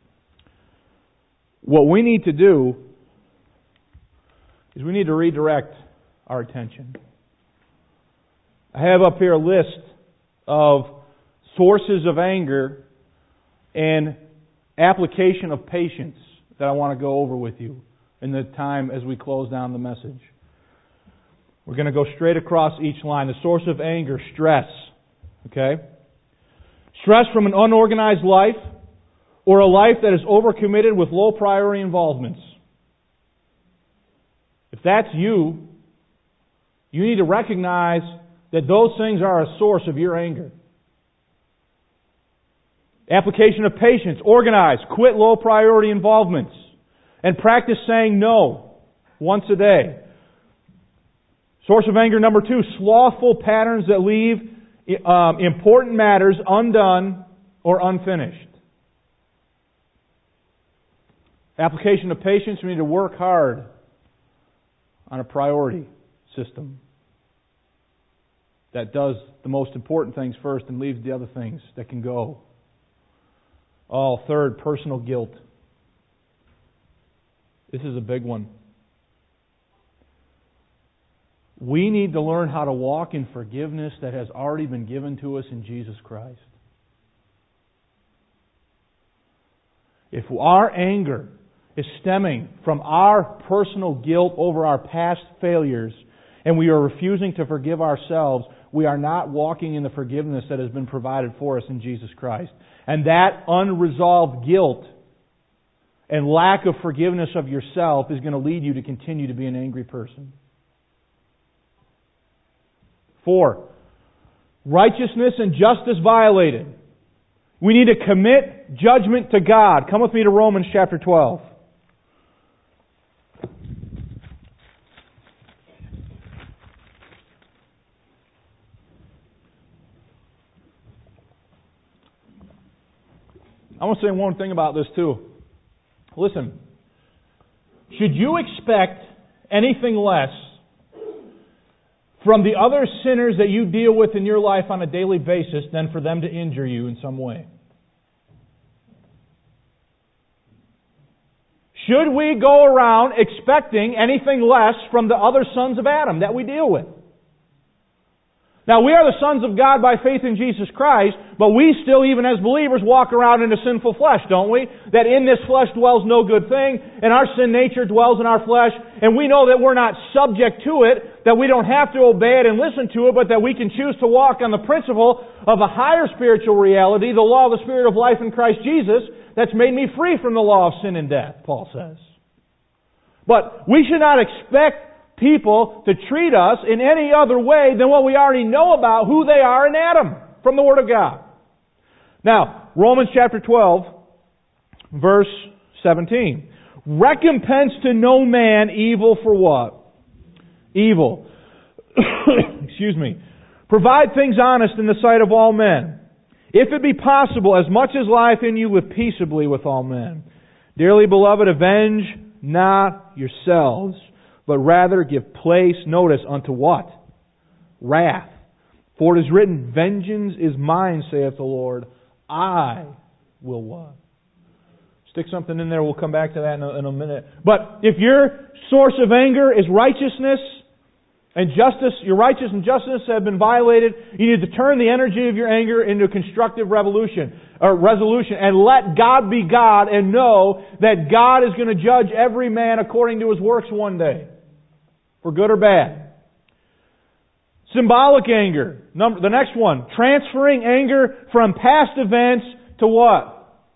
what we need to do is we need to redirect our attention. I have up here a list of sources of anger and application of patience that I want to go over with you in the time as we close down the message. We're going to go straight across each line. The source of anger, stress. Okay? Stress from an unorganized life or a life that is overcommitted with low priority involvements. If that's you, you need to recognize that those things are a source of your anger. Application of patience. Organize. Quit low priority involvements. And practice saying no once a day. Source of anger number two. Slothful patterns that leave um, important matters undone or unfinished. Application of patience. We need to work hard on a priority system that does the most important things first and leaves the other things that can go. Oh, third, personal guilt. This is a big one. We need to learn how to walk in forgiveness that has already been given to us in Jesus Christ. If our anger is stemming from our personal guilt over our past failures, and we are refusing to forgive ourselves, we are not walking in the forgiveness that has been provided for us in Jesus Christ. And that unresolved guilt and lack of forgiveness of yourself is going to lead you to continue to be an angry person. Four, righteousness and justice violated. We need to commit judgment to God. Come with me to Romans chapter twelve. I want to say one thing about this too. Listen, should you expect anything less from the other sinners that you deal with in your life on a daily basis than for them to injure you in some way? Should we go around expecting anything less from the other sons of Adam that we deal with? Now, we are the sons of God by faith in Jesus Christ, but we still, even as believers, walk around in a sinful flesh, don't we? That in this flesh dwells no good thing, and our sin nature dwells in our flesh, and we know that we're not subject to it, that we don't have to obey it and listen to it, but that we can choose to walk on the principle of a higher spiritual reality, the law of the Spirit of life in Christ Jesus, that's made me free from the law of sin and death, Paul says. But we should not expect people to treat us in any other way than what we already know about who they are in Adam from the Word of God. Now, Romans chapter twelve, verse seventeen. Recompense to no man evil for what? Evil. Excuse me. Provide things honest in the sight of all men. If it be possible, as much as life in you, live peaceably with all men. Dearly beloved, avenge not yourselves, but rather give place, notice, unto what? Wrath. For it is written, vengeance is mine, saith the Lord. I will what? Stick something in there. We'll come back to that in a, in a minute. But if your source of anger is righteousness and justice, your righteousness and justice have been violated, you need to turn the energy of your anger into constructive revolution or resolution and let God be God and know that God is going to judge every man according to his works one day, for good or bad. Symbolic anger. Number, the next one, transferring anger from past events to what?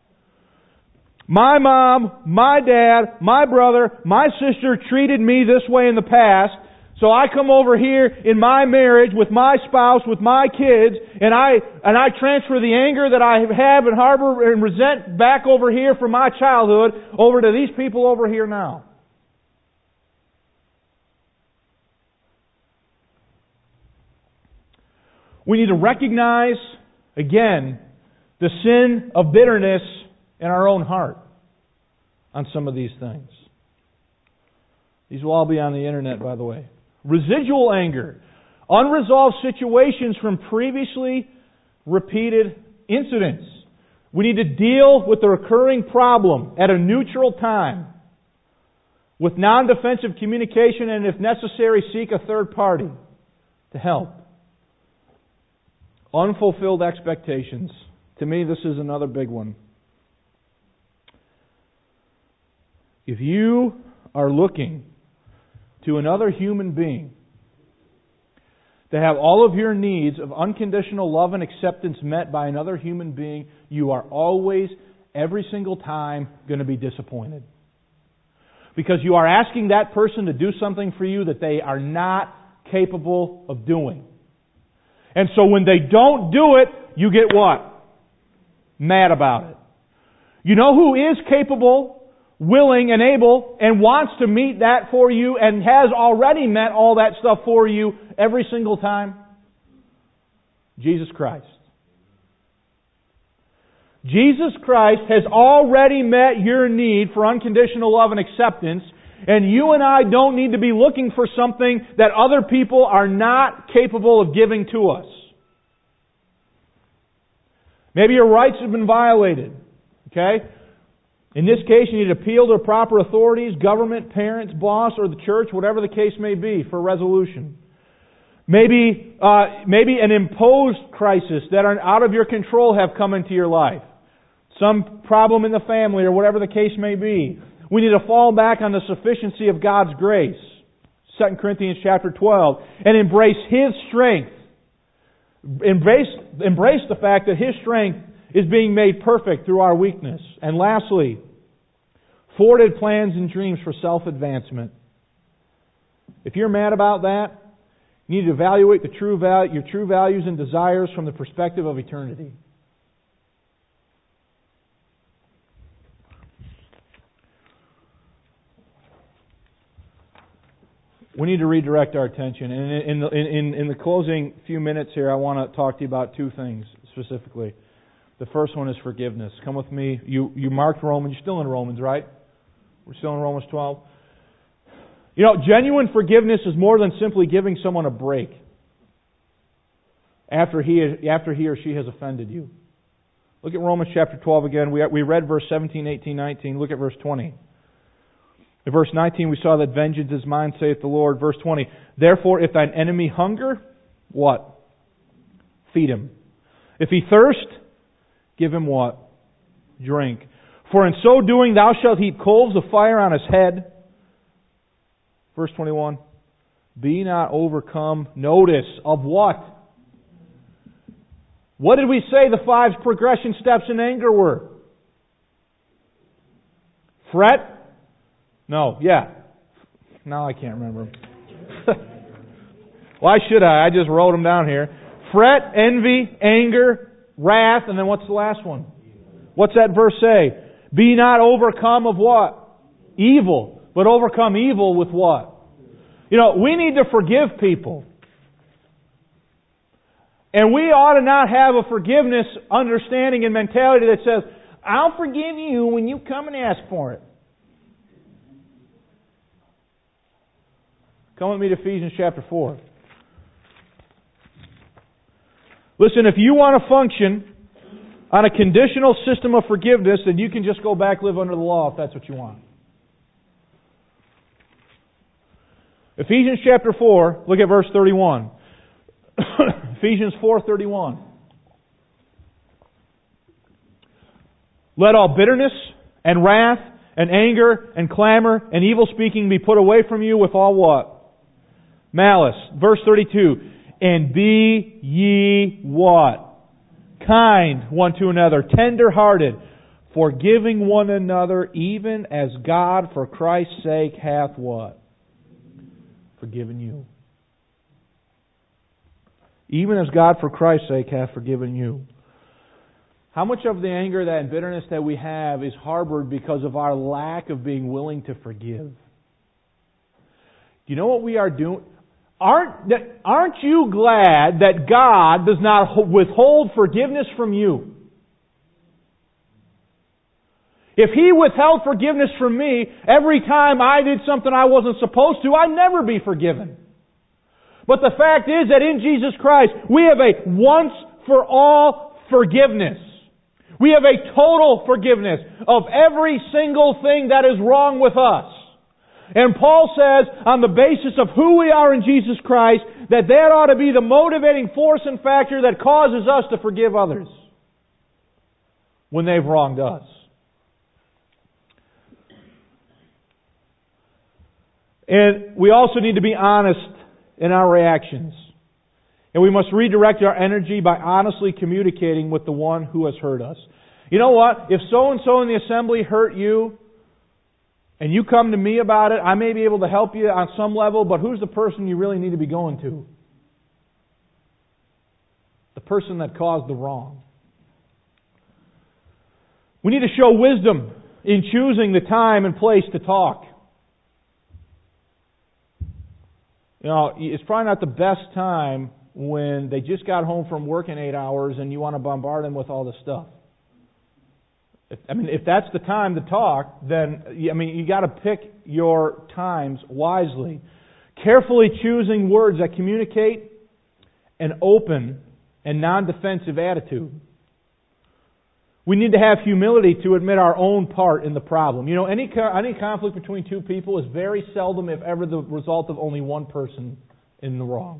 My mom, my dad, my brother, my sister treated me this way in the past, so I come over here in my marriage with my spouse, with my kids, and I and I transfer the anger that I have and harbor and resent back over here from my childhood over to these people over here now. We need to recognize, again, the sin of bitterness in our own heart on some of these things. These will all be on the internet, by the way. Residual anger. Unresolved situations from previously repeated incidents. We need to deal with the recurring problem at a neutral time with non-defensive communication and, if necessary, seek a third party to help. Unfulfilled expectations. To me, this is another big one. If you are looking to another human being to have all of your needs of unconditional love and acceptance met by another human being, you are always, every single time, going to be disappointed. Because you are asking that person to do something for you that they are not capable of doing. And so when they don't do it, you get what? Mad about it. You know who is capable, willing, and able, and wants to meet that for you, and has already met all that stuff for you every single time? Jesus Christ. Jesus Christ has already met your need for unconditional love and acceptance, and you and I don't need to be looking for something that other people are not capable of giving to us. Maybe your rights have been violated. Okay? In this case, you need to appeal to proper authorities, government, parents, boss, or the church, whatever the case may be, for resolution. Maybe, uh, maybe an imposed crisis that are out of your control have come into your life. Some problem in the family, or whatever the case may be. We need to fall back on the sufficiency of God's grace. Second Corinthians chapter twelve. And embrace His strength. Embrace, embrace the fact that His strength is being made perfect through our weakness. And lastly, thwarted plans and dreams for self-advancement. If you're mad about that, you need to evaluate the true val- your true values and desires from the perspective of eternity. We need to redirect our attention. And in the, in, in the closing few minutes here, I want to talk to you about two things specifically. The first one is forgiveness. Come with me. You you marked Romans. You're still in Romans, right? We're still in Romans twelve. You know, genuine forgiveness is more than simply giving someone a break after he after he or she has offended you. Look at Romans chapter twelve again. We we read verse seventeen, eighteen, nineteen. Look at verse twenty. In verse nineteen, we saw that vengeance is mine, saith the Lord. Verse twenty, therefore, if thine enemy hunger, what? Feed him. If he thirst, give him what? Drink. For in so doing thou shalt heap coals of fire on his head. Verse twenty-one, be not overcome, notice, of what? What did we say the five progression steps in anger were? Fret? No, yeah. Now I can't remember. Why should I? I just wrote them down here. Fret, envy, anger, wrath, and then what's the last one? What's that verse say? Be not overcome of what? Evil. But overcome evil with what? You know, we need to forgive people. And we ought to not have a forgiveness understanding and mentality that says, I'll forgive you when you come and ask for it. Come with me to Ephesians chapter four. Listen, if you want to function on a conditional system of forgiveness, then you can just go back live under the law if that's what you want. Ephesians chapter four, look at verse thirty-one. Ephesians four thirty-one. Let all bitterness and wrath and anger and clamor and evil speaking be put away from you with all what? Malice. Verse thirty-two. And be ye what? Kind one to another, tender-hearted, forgiving one another, even as God for Christ's sake hath what? Forgiven you. Even as God for Christ's sake hath forgiven you. How much of the anger that and bitterness that we have is harbored because of our lack of being willing to forgive? Do you know what we are doing? Aren't, aren't you glad that God does not withhold forgiveness from you? If He withheld forgiveness from me every time I did something I wasn't supposed to, I'd never be forgiven. But the fact is that in Jesus Christ, we have a once for all forgiveness. We have a total forgiveness of every single thing that is wrong with us. And Paul says, on the basis of who we are in Jesus Christ, that that ought to be the motivating force and factor that causes us to forgive others when they've wronged us. And we also need to be honest in our reactions. And we must redirect our energy by honestly communicating with the one who has hurt us. You know what? If so-and-so in the assembly hurt you, and you come to me about it, I may be able to help you on some level, but who's the person you really need to be going to? The person that caused the wrong. We need to show wisdom in choosing the time and place to talk. You know, it's probably not the best time when they just got home from working eight hours and you want to bombard them with all this stuff. If, I mean, if that's the time to talk, then, I mean, you got to pick your times wisely. Carefully choosing words that communicate an open and non-defensive attitude. We need to have humility to admit our own part in the problem. You know, any any conflict between two people is very seldom, if ever, the result of only one person in the wrong.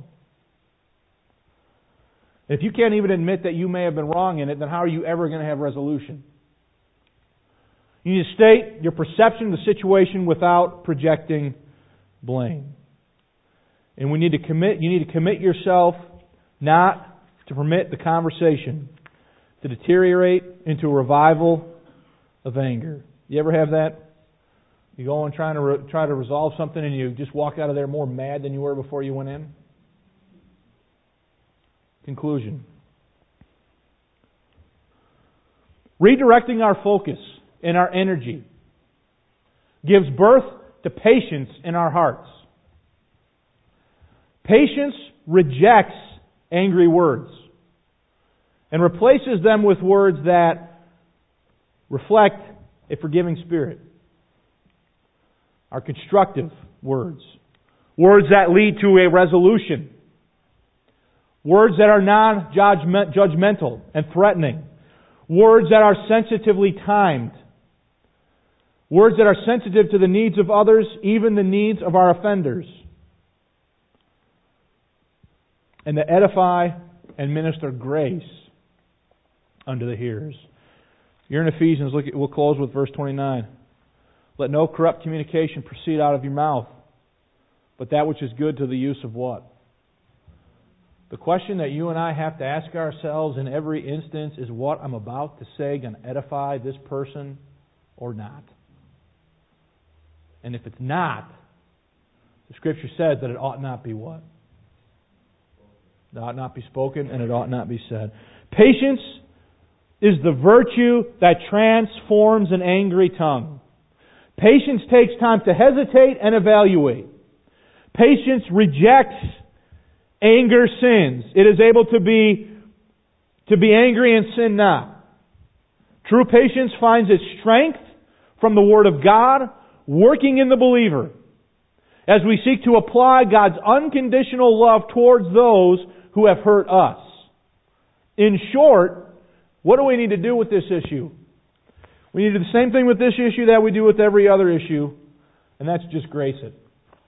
If you can't even admit that you may have been wrong in it, then how are you ever going to have resolution? You need to state your perception of the situation without projecting blame. And we need to commit, you need to commit yourself not to permit the conversation to deteriorate into a revival of anger. You ever have that? You go and try to re- try to resolve something and you just walk out of there more mad than you were before you went in? Conclusion. Redirecting our focus and our energy gives birth to patience in our hearts. Patience rejects angry words and replaces them with words that reflect a forgiving spirit. Are constructive words. Words that lead to a resolution. Words that are non-judgmental and threatening. Words that are sensitively timed. Words that are sensitive to the needs of others, even the needs of our offenders. And that edify and minister grace unto the hearers. You're in Ephesians. Look at, we'll close with verse twenty-nine. Let no corrupt communication proceed out of your mouth, but that which is good to the use of what? The question that you and I have to ask ourselves in every instance is, what I'm about to say going to edify this person or not? And if it's not, The Scripture says that it ought not be what? It ought not be spoken and it ought not be said. Patience is the virtue that transforms an angry tongue. Patience takes time to hesitate and evaluate. Patience rejects anger sins. It is able to be to be angry and sin not. True patience finds its strength from the Word of God working in the believer as we seek to apply God's unconditional love towards those who have hurt us. In short, what do we need to do with this issue? We need to do the same thing with this issue that we do with every other issue, and that's just grace it.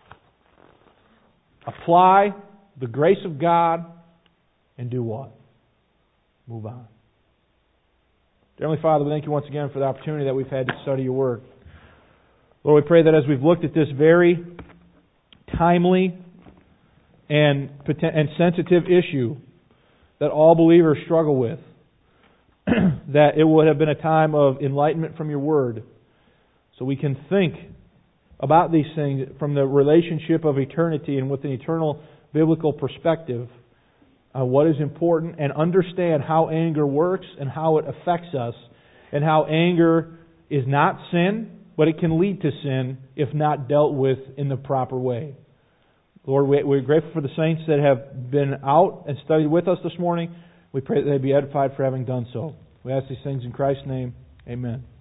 Apply the grace of God and do what? Move on. Dear Heavenly Father, we thank you once again for the opportunity that we've had to study your Word. Lord, we pray that as we've looked at this very timely and, and sensitive issue that all believers struggle with, that it would have been a time of enlightenment from your Word so we can think about these things from the relationship of eternity and with an eternal biblical perspective on what is important and understand how anger works and how it affects us and how anger is not sin, but it can lead to sin if not dealt with in the proper way. Lord, we're grateful for the saints that have been out and studied with us this morning. We pray that they be edified for having done so. We ask these things in Christ's name. Amen.